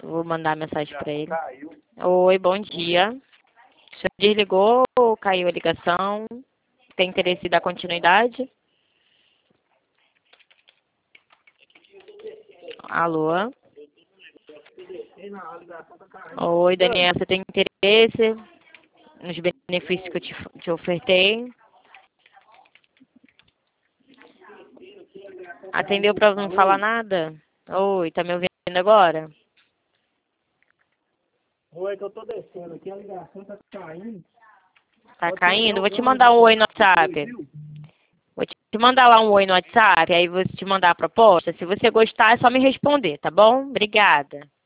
Vou mandar mensagem para ele. Oi, bom dia. O senhor desligou ou caiu a ligação? Tem interesse em dar continuidade? Alô? Oi, Daniel, você tem interesse nos benefícios que eu te ofertei? Atendeu para não falar nada? Oi, tá me ouvindo agora? Oi, que eu tô descendo aqui, a ligação tá caindo. Tá caindo? Vou te mandar um oi no WhatsApp. Vou te mandar lá um oi no WhatsApp, aí vou te mandar a proposta. Se você gostar, é só me responder, tá bom? Obrigada.